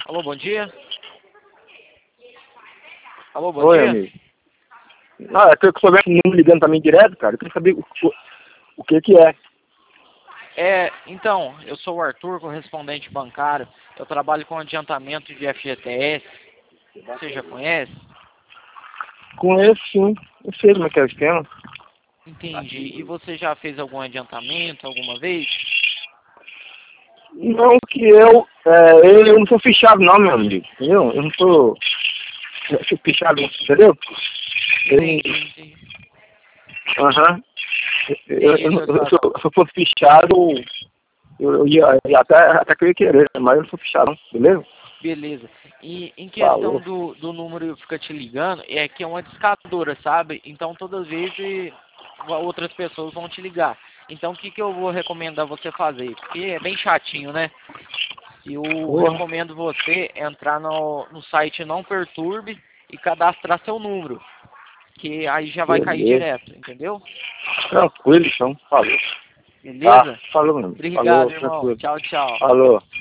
Alô, bom dia. Alô, bom Oi, dia. amigo. Ah, é que eu soubesse o número ligando pra mim direto, cara. Eu queria saber o que que é. Então, eu sou o Arthur, correspondente bancário. Eu trabalho com adiantamento de FGTS. Você já conhece? Conheço, sim. Eu sei como é que é o esquema. Entendi. E você já fez algum adiantamento alguma vez? Não que eu não sou fichado não, meu amigo. Entendeu? Eu não sou fichado, entendeu? Entendi. Aham. Entendi a situação. Se eu fosse fichado, eu ia até que eu ia querer, mas eu não sou fichado, não. Beleza? Beleza. E em questão Falou. do número que fica te ligando, é que é uma discadora, sabe? Então todas as vezes outras pessoas vão te ligar. Então o que eu vou recomendar você fazer? Porque é bem chatinho, né? Eu Porra. recomendo você entrar no site Não Perturbe e cadastrar seu número, que aí já vai cair Beleza. direto, entendeu? Tranquilo, então. Falou. Tá. Beleza? Falou, meu amigo. Obrigado, Falou, irmão. tranquilo. Tchau, tchau. Falou.